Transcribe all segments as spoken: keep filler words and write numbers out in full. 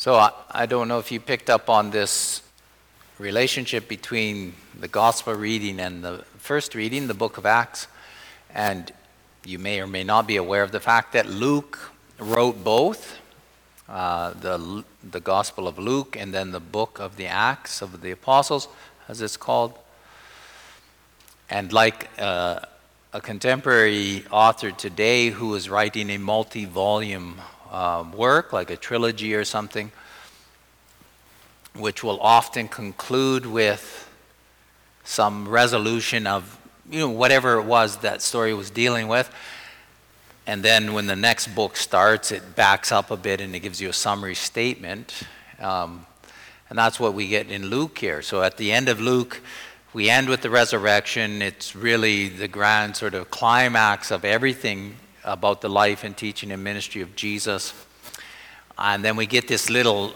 So I, I don't know if you picked up on this relationship between the gospel reading and the first reading, the book of Acts. And you may or may not be aware of the fact that Luke wrote both, uh, the, the Gospel of Luke and then the book of the Acts of the Apostles, as it's called. And like uh, a contemporary author today who is writing a multi-volume uh, work, like a trilogy or something, which will often conclude with some resolution of, you know, whatever it was that story was dealing with. And then when the next book starts, it backs up a bit and it gives you a summary statement. Um, and that's what we get in Luke here. So at the end of Luke, we end with the resurrection. It's really the grand sort of climax of everything about the life and teaching and ministry of Jesus. And then we get this little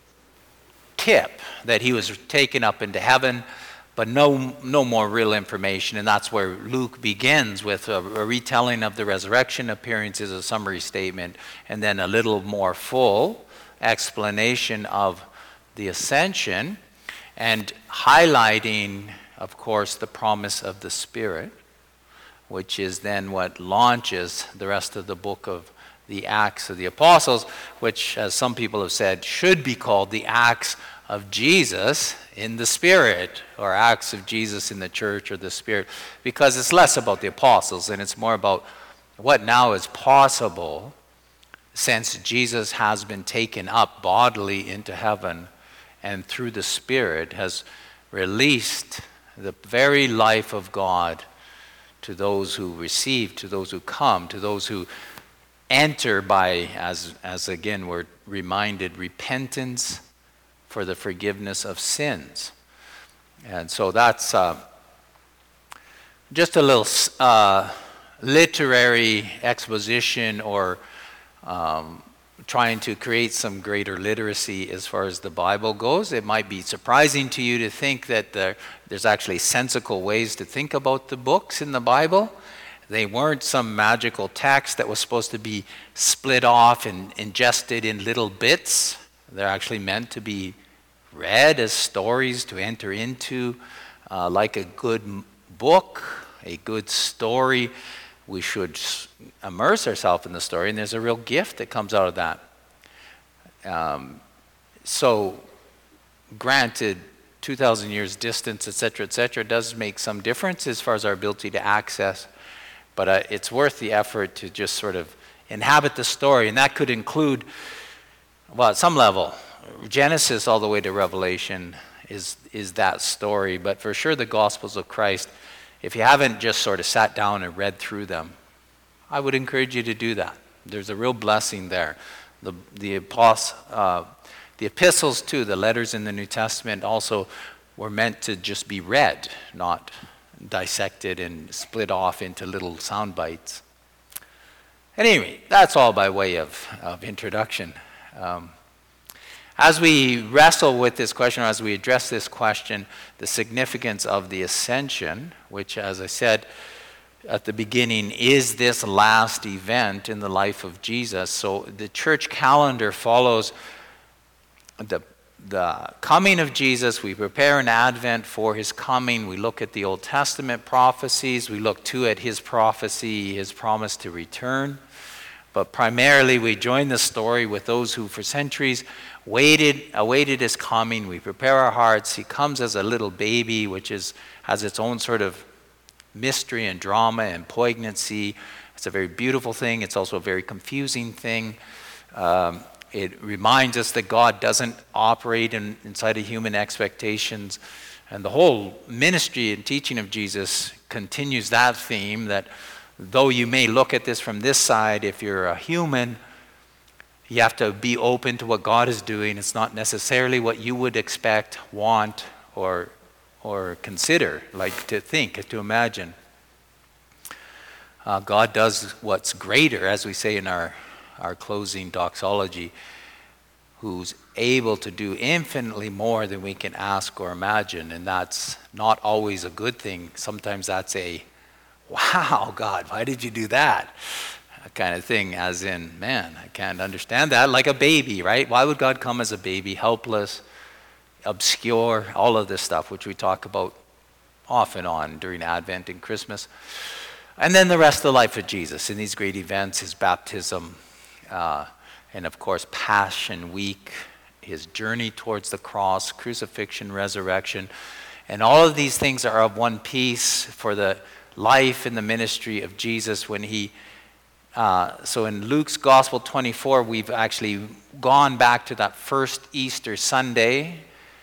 tip that he was taken up into heaven, but no no more real information. And that's where Luke begins with a, a retelling of the resurrection appearances, a summary statement, and then a little more full explanation of the ascension, and highlighting, of course, the promise of the Spirit, which is then what launches the rest of the book of the Acts of the Apostles, which, as some people have said, should be called the Acts of Jesus in the Spirit, or Acts of Jesus in the Church, or the Spirit, because it's less about the apostles and it's more about what now is possible since Jesus has been taken up bodily into heaven and through the Spirit has released the very life of God to those who receive, to those who come, to those who enter by, as, as again we're reminded, repentance for the forgiveness of sins. And so that's uh, just a little uh, literary exposition, or um, trying to create some greater literacy as far as the Bible goes. It might be surprising to you to think that there, there's actually sensical ways to think about the books in the Bible. They weren't some magical text that was supposed to be split off and ingested in little bits. They're actually meant to be read as stories to enter into, uh, like a good book, a good story. We should immerse ourselves in the story, and there's a real gift that comes out of that. Um, so, granted, two thousand years distance, et cetera, et cetera, does make some difference as far as our ability to access, but uh, it's worth the effort to just sort of inhabit the story, and that could include, well, at some level, Genesis all the way to Revelation is is that story, but for sure the Gospels of Christ, if you haven't just sort of sat down and read through them, I would encourage you to do that. There's a real blessing there. The the, apos, uh, the epistles too, the letters in the New Testament also were meant to just be read, not dissected and split off into little sound bites. Anyway, that's all by way of, of introduction. Um, As we wrestle with this question, or as we address this question, the significance of the ascension, which, as I said at the beginning, is this last event in the life of Jesus. So the church calendar follows the, the coming of Jesus. We prepare an Advent for his coming. We look at the Old Testament prophecies. We look too at his prophecy, his promise to return. But primarily we join the story with those who for centuries waited, awaited his coming. We prepare our hearts. He comes as a little baby, which is has its own sort of mystery and drama and poignancy. It's a very beautiful thing. It's also a very confusing thing. Um, it reminds us that God doesn't operate in, inside of human expectations. And the whole ministry and teaching of Jesus continues that theme, that though you may look at this from this side, if you're a human, you have to be open to what God is doing. It's not necessarily what you would expect, want, or or consider, like to think, to imagine. Uh, God does what's greater, as we say in our, our closing doxology, who's able to do infinitely more than we can ask or imagine, and that's not always a good thing. Sometimes that's a, wow, God, why did you do that? kind of thing, as in, man, I can't understand that. Like a baby, right? Why would God come as a baby, helpless, obscure, all of this stuff, which we talk about off and on during Advent and Christmas. And then the rest of the life of Jesus in these great events, his baptism, uh, and of course, Passion Week, his journey towards the cross, crucifixion, resurrection. And all of these things are of one piece for the life and the ministry of Jesus when he, uh, so in Luke's Gospel twenty-four, we've actually gone back to that first Easter Sunday.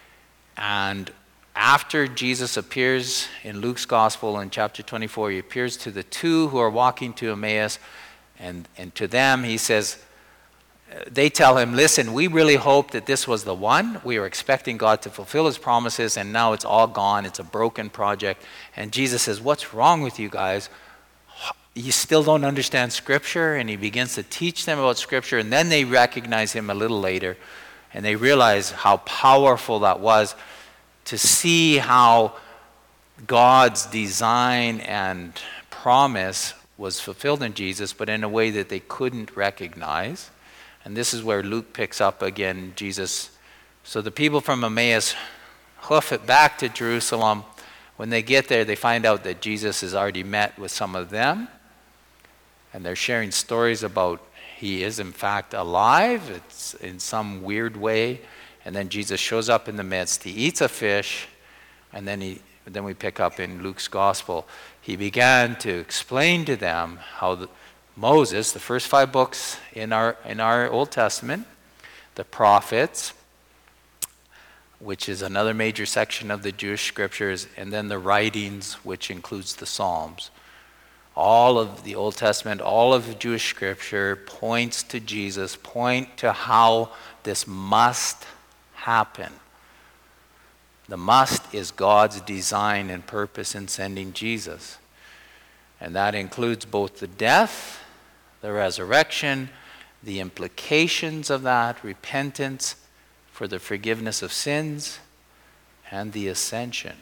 And after Jesus appears in Luke's Gospel in chapter twenty-four, he appears to the two who are walking to Emmaus. And, and to them, he says, they tell him, listen, we really hoped that this was the one. We were expecting God to fulfill his promises, and now it's all gone. It's a broken project. And Jesus says, what's wrong with you guys? You still don't understand Scripture? And he begins to teach them about Scripture, and then they recognize him a little later, and they realize how powerful that was to see how God's design and promise was fulfilled in Jesus, but in a way that they couldn't recognize. And this is where Luke picks up again, Jesus. So the people from Emmaus hoof it back to Jerusalem. When they get there, they find out that Jesus has already met with some of them. And they're sharing stories about he is in fact alive. It's in some weird way. And then Jesus shows up in the midst. He eats a fish. And then, he, then we pick up in Luke's Gospel. He began to explain to them how the Moses, the first five books in our in our Old Testament, the prophets, which is another major section of the Jewish scriptures, and then the writings, which includes the Psalms. All of the Old Testament, all of the Jewish scripture points to Jesus, point to how this must happen. The must is God's design and purpose in sending Jesus. And that includes both the death, the resurrection, the implications of that, repentance for the forgiveness of sins, and the ascension.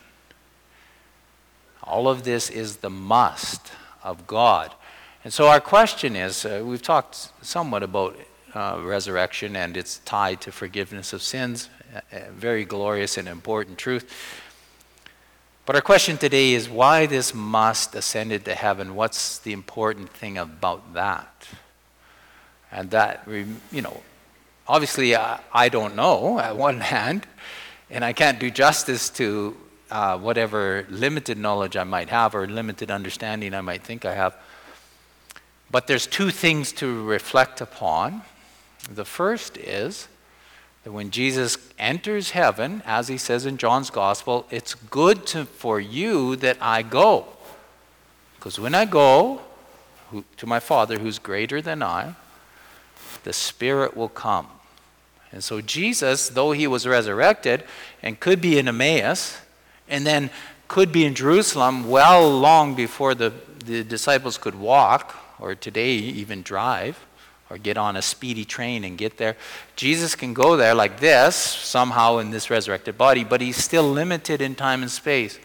All of this is the must of God. And so our question is, uh, we've talked somewhat about uh, resurrection, and it's tied to forgiveness of sins, a, a very glorious and important truth. But our question today is, why this must ascended to heaven? What's the important thing about that? And that, you know, obviously I, I don't know at one hand, and I can't do justice to uh, whatever limited knowledge I might have or limited understanding I might think I have. But there's two things to reflect upon. The first is that when Jesus enters heaven, as he says in John's Gospel, it's good to, for you that I go. Because when I go who, to my Father who's greater than I, the Spirit will come. And so Jesus, though he was resurrected and could be in Emmaus, and then could be in Jerusalem well long before the, the disciples could walk, or today even drive, or get on a speedy train and get there. Jesus can go there like this, somehow in this resurrected body, but he's still limited in time and space.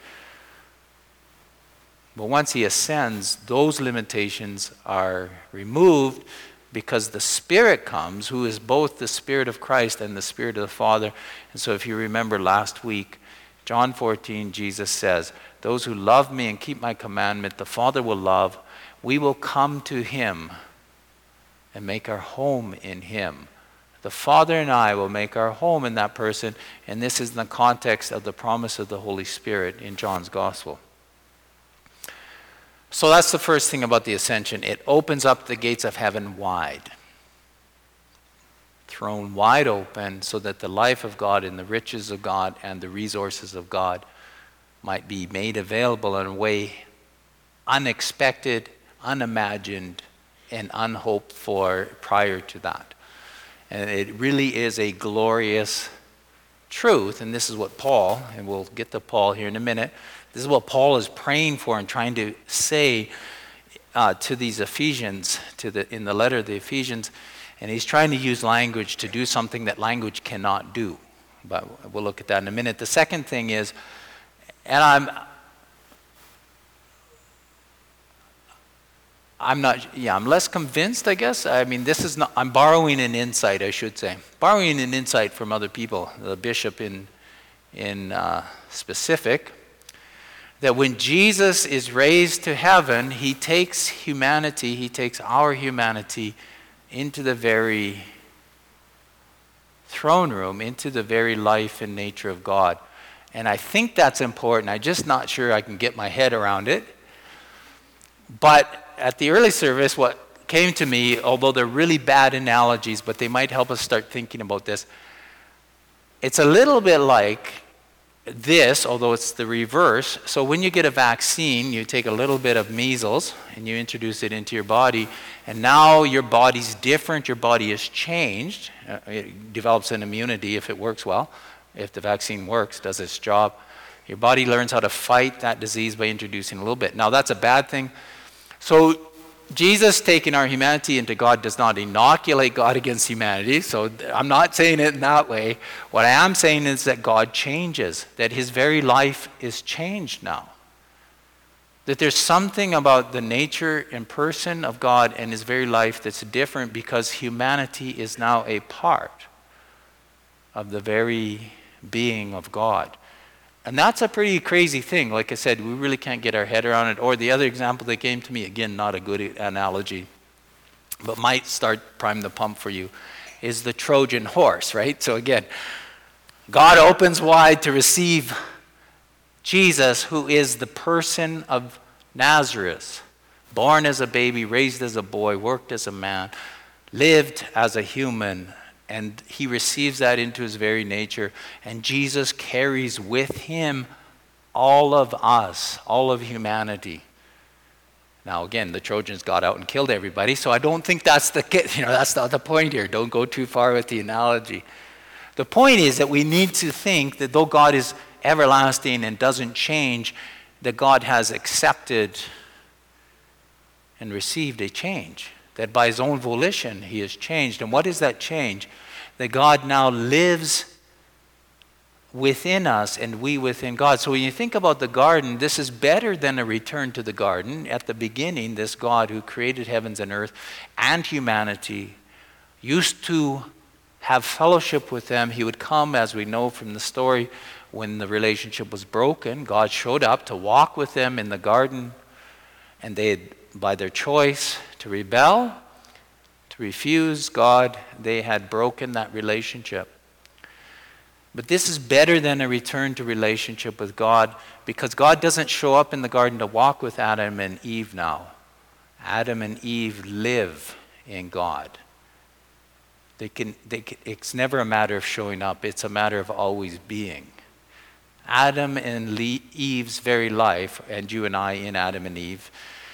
But once he ascends, those limitations are removed because the Spirit comes, who is both the Spirit of Christ and the Spirit of the Father. And so if you remember last week, John fourteen, Jesus says, those who love me and keep my commandment, the Father will love. We will come to him and make our home in him. The Father and I will make our home in that person, and this is in the context of the promise of the Holy Spirit in John's Gospel. So that's the first thing about the ascension. It opens up the gates of heaven wide. Thrown wide open so that the life of God and the riches of God and the resources of God might be made available in a way unexpected, unimagined, and unhoped for prior to that. And it really is a glorious truth, and this is what Paul, and we'll get to Paul here in a minute, this is what Paul is praying for and trying to say uh, to these Ephesians, to the in the letter of the Ephesians, and he's trying to use language to do something that language cannot do. But we'll look at that in a minute. The second thing is, and I'm I'm not, yeah, I'm less convinced, I guess. I mean, this is not, I'm borrowing an insight, I should say. Borrowing an insight from other people, the bishop in, in uh, specific, that when Jesus is raised to heaven, he takes humanity, he takes our humanity into the very throne room, into the very life and nature of God. And I think that's important. I'm just not sure I can get my head around it. But at the early service, what came to me, although they're really bad analogies, but they might help us start thinking about this, it's a little bit like this, although it's the reverse. So when you get a vaccine, you take a little bit of measles and you introduce it into your body, and now your body's different, your body is changed. Uh, it develops an immunity if it works well, if the vaccine works, does its job. Your body learns how to fight that disease by introducing a little bit. Now that's a bad thing. So Jesus taking our humanity into God does not inoculate God against humanity. So I'm not saying it in that way. What I am saying is that God changes, that his very life is changed now. That there's something about the nature and person of God and his very life that's different because humanity is now a part of the very being of God. And that's a pretty crazy thing. Like I said, we really can't get our head around it. Or the other example that came to me, again, not a good analogy, but might start prime the pump for you, is the Trojan horse, right? So again, God opens wide to receive Jesus, who is the person of Nazareth, born as a baby, raised as a boy, worked as a man, lived as a human, and he receives that into his very nature. And Jesus carries with him all of us, all of humanity. Now again, the Trojans got out and killed everybody, so I don't think that's the, you know, that's not the point here. Don't go too far with the analogy. The point is that we need to think that though God is everlasting and doesn't change, that God has accepted and received a change. That by his own volition, he has changed. And what is that change? That God now lives within us and we within God. So when you think about the garden, this is better than a return to the garden. At the beginning, this God who created heavens and earth and humanity used to have fellowship with them. He would come, as we know from the story, when the relationship was broken. God showed up to walk with them in the garden, and they had, by their choice to rebel, to refuse God, they had broken that relationship. But this is better than a return to relationship with God, because God doesn't show up in the garden to walk with Adam and Eve now. Adam and Eve live in God. They can, they can, it's never a matter of showing up, it's a matter of always being. Adam and Eve's very life, and you and I in Adam and Eve,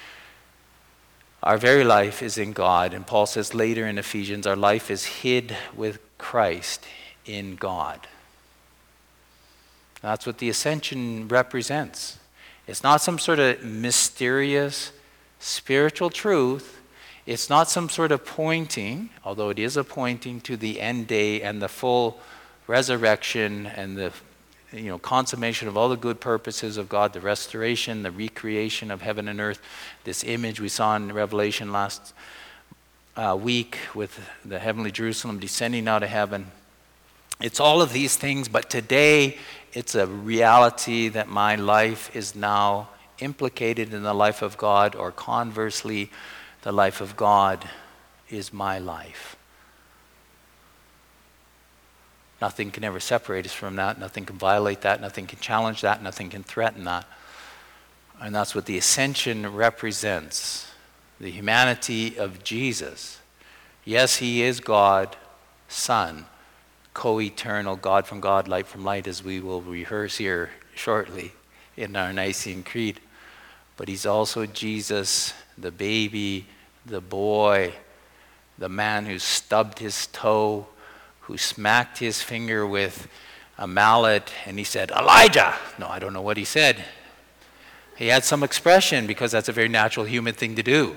our very life is in God. And Paul says later in Ephesians, our life is hid with Christ in God. That's what the ascension represents. It's not some sort of mysterious spiritual truth. It's not some sort of pointing, although it is a pointing to the end day and the full resurrection and the you know, consummation of all the good purposes of God, the restoration, the recreation of heaven and earth. This image we saw in Revelation last uh, week with the heavenly Jerusalem descending out of heaven. It's all of these things, but today it's a reality that my life is now implicated in the life of God, or conversely, the life of God is my life. Nothing can ever separate us from that. Nothing can violate that. Nothing can challenge that. Nothing can threaten that. And that's what the ascension represents. The humanity of Jesus. Yes, he is God, Son, co-eternal, God from God, light from light, as we will rehearse here shortly in our Nicene Creed. But he's also Jesus, the baby, the boy, the man who stubbed his toe, who smacked his finger with a mallet, and he said, "Elijah!" No, I don't know what he said. He had some expression, because that's a very natural human thing to do.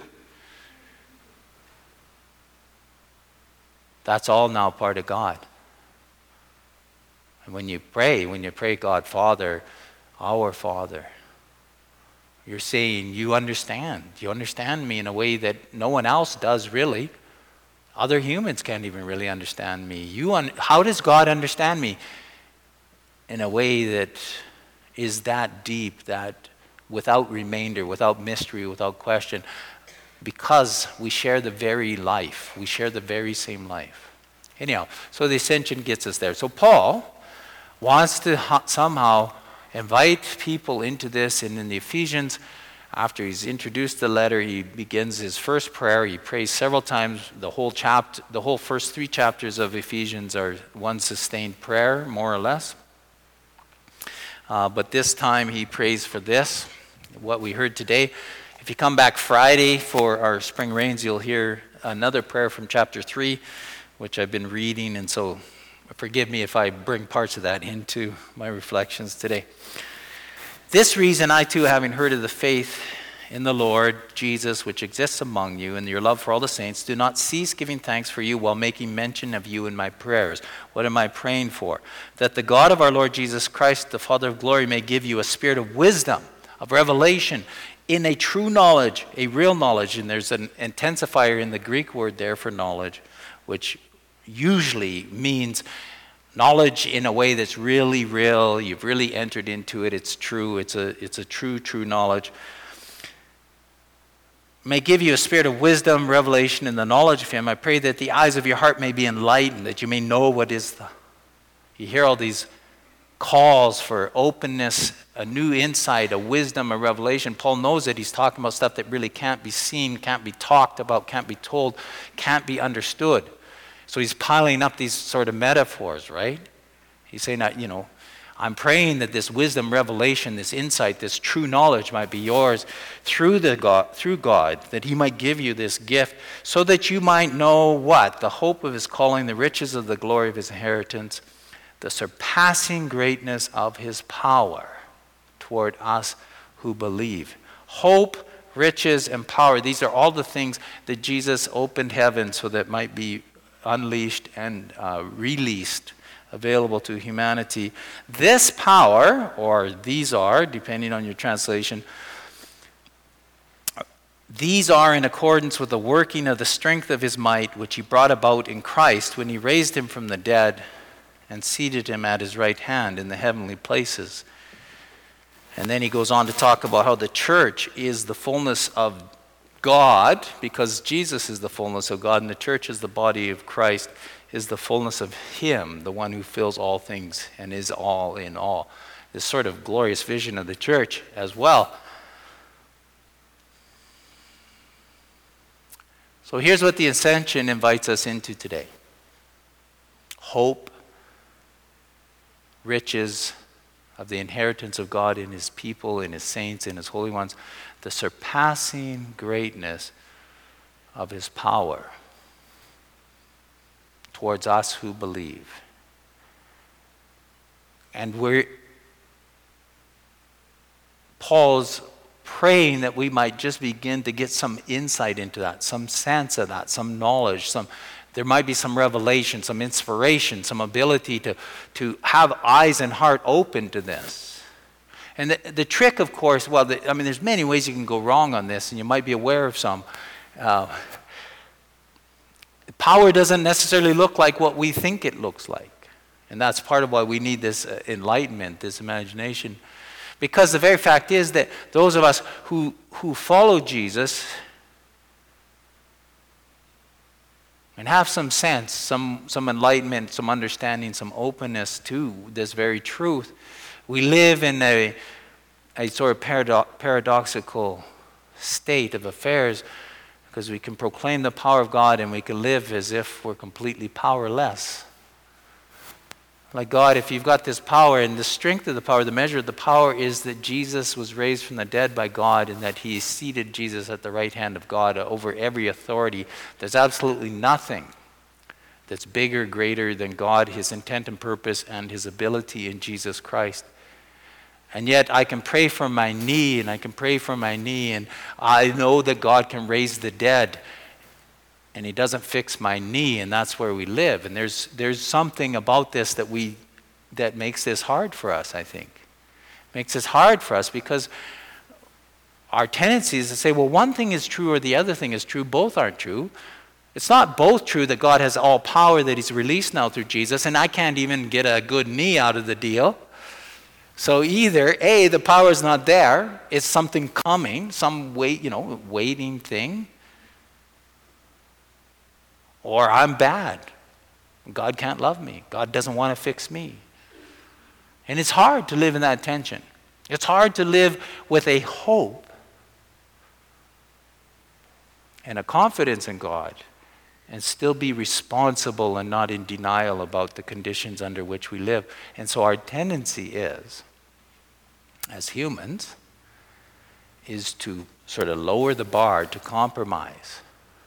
That's all now part of God. And when you pray, when you pray God Father, our Father, You're saying, you understand. You understand me in a way that no one else does really. Other humans can't even really understand me. You un- How does God understand me? In a way that is that deep, that without remainder, without mystery, without question, because we share the very life. We share the very same life. Anyhow, so the ascension gets us there. So Paul wants to ha- somehow invite people into this, and in the Ephesians, after he's introduced the letter, he begins his first prayer. He prays several times. The whole chapter, the whole first three chapters of Ephesians are one sustained prayer, more or less. Uh, but this time he prays for this, what we heard today. If you come back Friday for our spring rains, you'll hear another prayer from chapter three, which I've been reading, and so forgive me if I bring parts of that into my reflections today. This reason I too, having heard of the faith in the Lord Jesus which exists among you and your love for all the saints, do not cease giving thanks for you while making mention of you in my prayers. What am I praying for? That the God of our Lord Jesus Christ, the Father of glory, may give you a spirit of wisdom, of revelation, in a true knowledge, a real knowledge. And there's an intensifier in the Greek word there for knowledge, which usually means knowledge in a way that's really real. You've really entered into it. It's true. It's a, it's a true, true knowledge. May give you a spirit of wisdom, revelation, and the knowledge of him. I pray that the eyes of your heart may be enlightened, that you may know what is the... You hear all these calls for openness, a new insight, a wisdom, a revelation. Paul knows that he's talking about stuff that really can't be seen, can't be talked about, can't be told, can't be understood. So he's piling up these sort of metaphors, right? He's saying, you know, I'm praying that this wisdom, revelation, this insight, this true knowledge might be yours through the God, through God, that he might give you this gift so that you might know what? The hope of his calling, the riches of the glory of his inheritance, the surpassing greatness of his power toward us who believe. Hope, riches, and power. These are all the things that Jesus opened heaven so that it might be unleashed and uh, released, available to humanity. This power, or these are, depending on your translation, these are in accordance with the working of the strength of his might, which he brought about in Christ when he raised him from the dead and seated him at his right hand in the heavenly places. And then he goes on to talk about how the church is the fullness of God, because Jesus is the fullness of God, and the church is the body of Christ, is the fullness of him, the one who fills all things and is all in all. This sort of glorious vision of the church as well. So here's what the ascension invites us into today. Hope, riches of the inheritance of God in his people, in his saints, in his holy ones, the surpassing greatness of his power towards us who believe. And we're Paul's praying that we might just begin to get some insight into that, some sense of that, some knowledge, some there might be some revelation, some inspiration, some ability to, to have eyes and heart open to this. And the, the trick, of course, well, the, I mean, there's many ways you can go wrong on this, and you might be aware of some. Uh, power doesn't necessarily look like what we think it looks like. And that's part of why we need this uh, enlightenment, this imagination. Because the very fact is that those of us who, who follow Jesus and have some sense, some, some enlightenment, some understanding, some openness to this very truth, we live in a, a sort of parado- paradoxical state of affairs, because we can proclaim the power of God and we can live as if we're completely powerless. Like God, if you've got this power, and the strength of the power, the measure of the power is that Jesus was raised from the dead by God, and that he seated Jesus at the right hand of God over every authority. There's absolutely nothing that's bigger, greater than God, his intent and purpose, and his ability in Jesus Christ. And yet I can pray from my knee, and I can pray from my knee, and I know that God can raise the dead, and he doesn't fix my knee, and that's where we live. And there's there's something about this that we that makes this hard for us, I think. Makes this hard for us because our tendency is to say, well, one thing is true or the other thing is true. Both aren't true. It's not both true that God has all power that he's released now through Jesus, and I can't even get a good knee out of the deal. So either, A, the power is not there, it's something coming, some wait, you know, waiting thing, or I'm bad. God can't love me. God doesn't want to fix me. And it's hard to live in that tension. It's hard to live with a hope and a confidence in God and still be responsible and not in denial about the conditions under which we live. And so our tendency is, as humans, is to sort of lower the bar, to compromise,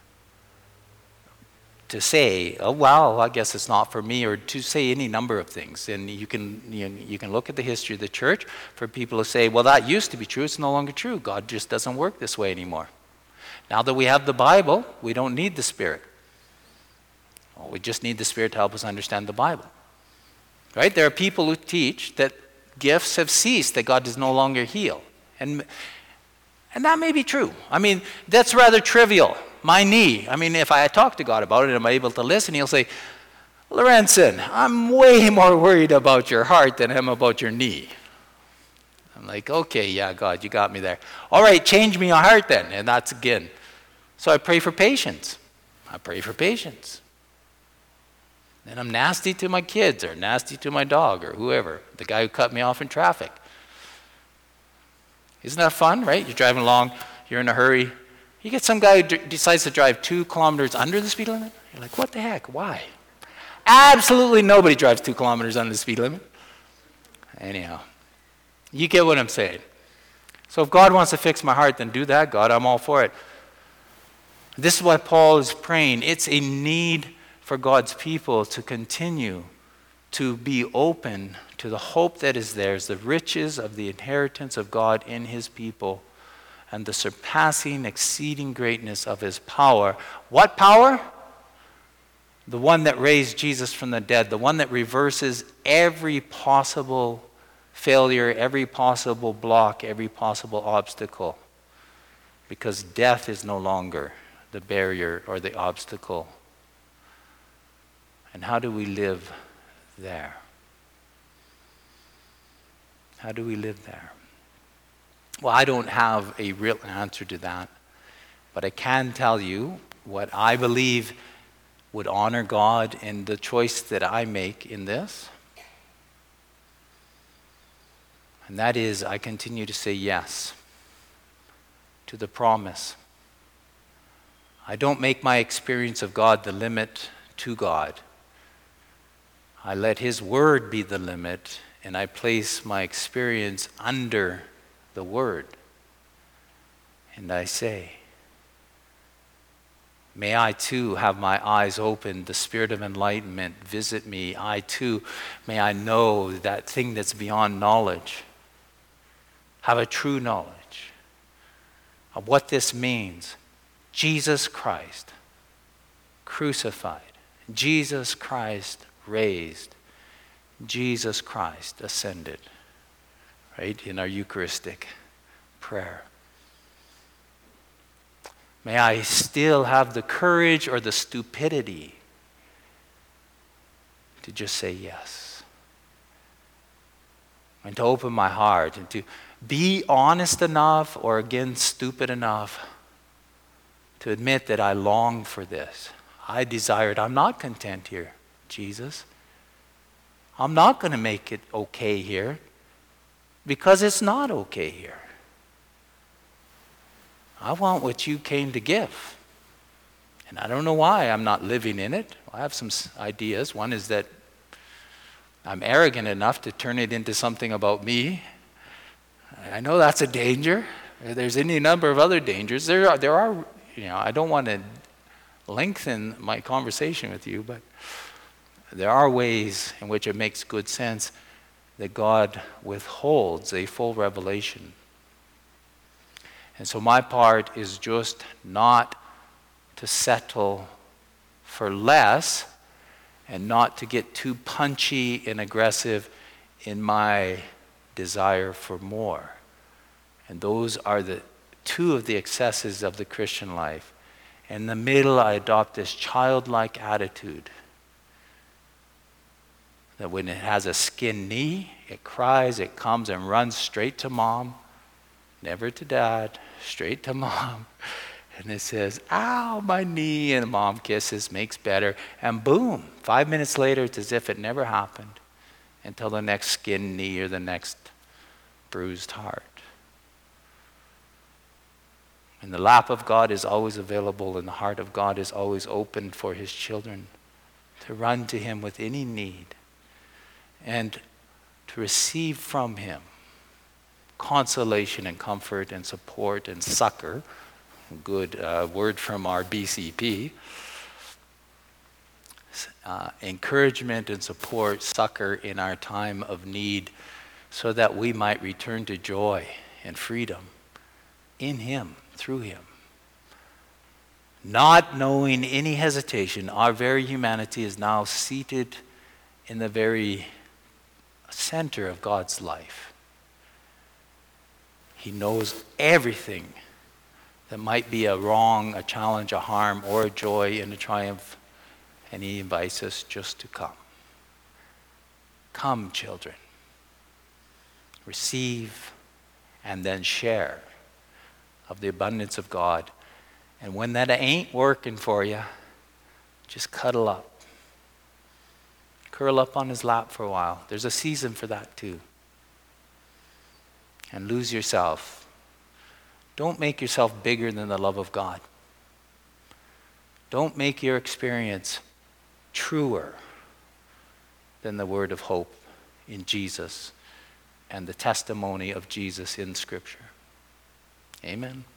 to say, oh, well, I guess it's not for me, or to say any number of things. And you can, you, you can look at the history of the church for people to say, well, that used to be true, it's no longer true. God just doesn't work this way anymore. Now that we have the Bible, we don't need the Spirit. Well, we just need the Spirit to help us understand the Bible. Right? There are people who teach that gifts have ceased, that God does no longer heal. And, and that may be true. I mean, that's rather trivial. My knee. I mean, if I talk to God about it, am I able to listen? He'll say, Lorenzen, I'm way more worried about your heart than I am about your knee. I'm like, okay, yeah, God, you got me there. All right, change me your heart then. And that's again. So I pray for patience. I pray for patience. And I'm nasty to my kids or nasty to my dog or whoever, the guy who cut me off in traffic. Isn't that fun, right? You're driving along, you're in a hurry. You get some guy who d- decides to drive two kilometers under the speed limit. You're like, what the heck? Why? Absolutely nobody drives two kilometers under the speed limit. Anyhow, you get what I'm saying. So if God wants to fix my heart, then do that, God. I'm all for it. This is why Paul is praying. It's a need for God's people to continue to be open to the hope that is theirs, the riches of the inheritance of God in his people, and the surpassing, exceeding greatness of his power. What power? The one that raised Jesus from the dead, the one that reverses every possible failure, every possible block, every possible obstacle, because death is no longer the barrier or the obstacle. And how do we live there? How do we live there? Well, I don't have a real answer to that, but I can tell you what I believe would honor God in the choice that I make in this. And that is, I continue to say yes to the promise. I don't make my experience of God the limit to God. I let his word be the limit, and I place my experience under the word. And I say, may I too have my eyes opened, the spirit of enlightenment visit me. I too, may I know that thing that's beyond knowledge. Have a true knowledge of what this means. Jesus Christ crucified. Jesus Christ raised. Jesus Christ ascended. Right? In our Eucharistic prayer. May I still have the courage or the stupidity to just say yes. And to open my heart and to be honest enough, or again stupid enough, to admit that I long for this. I desire it. I'm not content here, Jesus. I'm not going to make it okay here because it's not okay here. I want what you came to give. And I don't know why I'm not living in it. I have some ideas. One is that I'm arrogant enough to turn it into something about me. I know that's a danger. There's any number of other dangers. There are, there are, you know, I don't want to lengthen my conversation with you, but there are ways in which it makes good sense that God withholds a full revelation. And so my part is just not to settle for less and not to get too punchy and aggressive in my desire for more. And those are the two of the excesses of the Christian life. In the middle, I adopt this childlike attitude that when it has a skinned knee, it cries, it comes and runs straight to mom, never to dad, straight to mom. And it says, ow, my knee, and mom kisses, makes better, and boom, five minutes later, it's as if it never happened until the next skinned knee or the next bruised heart. And the lap of God is always available, and the heart of God is always open for his children to run to him with any need and to receive from him consolation and comfort and support and succor. Good uh, word from our B C P. Uh, encouragement and support, succor in our time of need, so that we might return to joy and freedom in him, through him. Not knowing any hesitation, our very humanity is now seated in the very center of God's life. He knows everything that might be a wrong, a challenge, a harm, or a joy and a triumph, and he invites us just to come. Come, children. Receive and then share of the abundance of God. And when that ain't working for you, just cuddle up. Curl up on his lap for a while. There's a season for that too. And lose yourself. Don't make yourself bigger than the love of God. Don't make your experience truer than the word of hope in Jesus and the testimony of Jesus in Scripture. Amen.